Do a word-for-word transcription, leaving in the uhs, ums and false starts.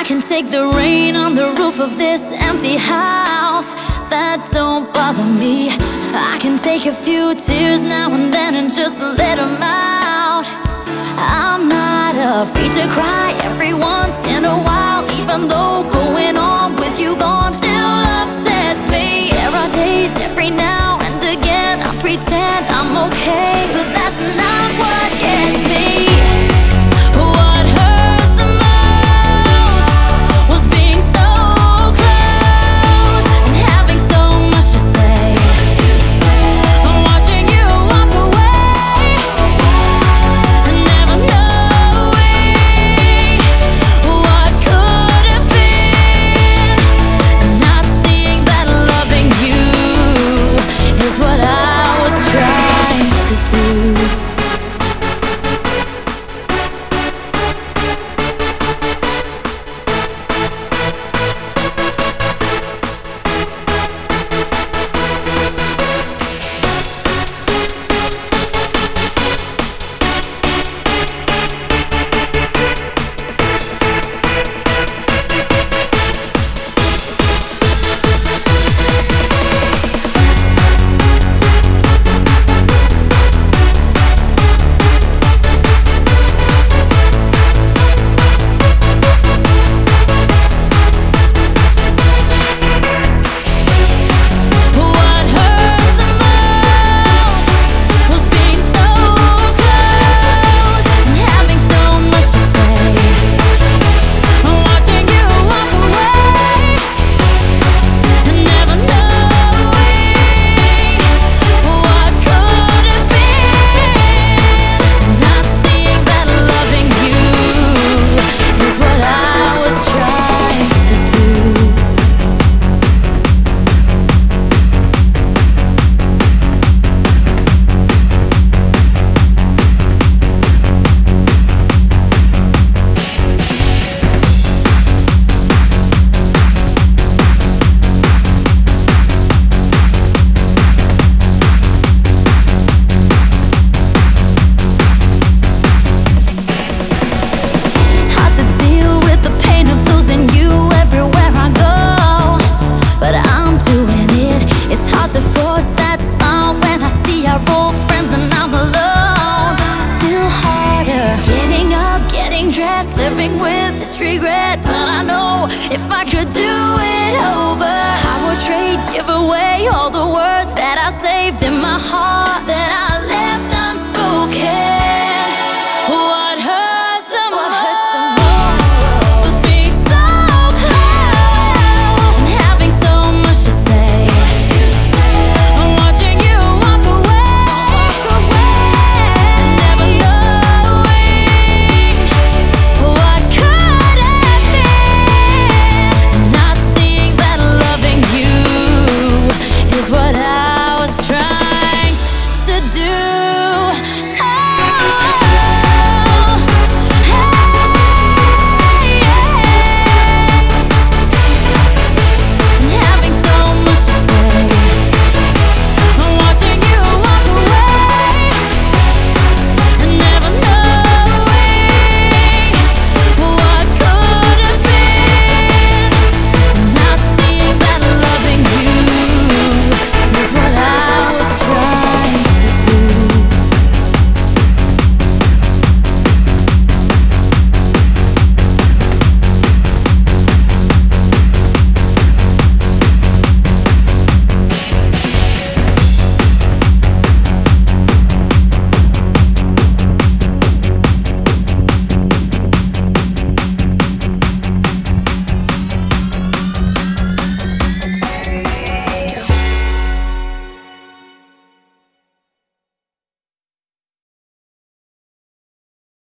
I can take the rain on the roof of this empty house. That don't bother me. I can take a few tears now and then and just let them out. I'm not afraid to cry every once in a while, even though going on with you gone still upsets me. There are days every now and again I pretend I'm okay, but that's not what gets me. What hurts the most was being so close and having so much to say, watching you walk away and never knowing what could have been, and not seeing that loving you is what I was trying to do. To force that smile when I see our old friends and I'm alone. Still harder getting up, getting dressed, living with this regret. But I know if I could do it over, I would trade, give away all the words that I saved in my heart that I